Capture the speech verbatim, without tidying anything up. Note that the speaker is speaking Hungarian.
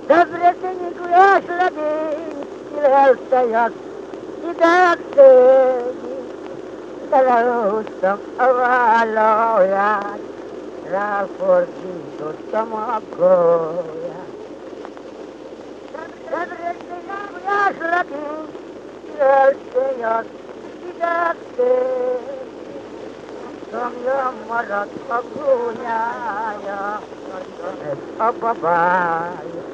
Debreceni Gulyás legény, kilelte jött, ide szégy, belehúztam a vállóját, ráfordítottam a gólyát. Debreceni Gulyás legény, kilelte jött, ide szégy, Szomja maradt a gólyája, ez a babája.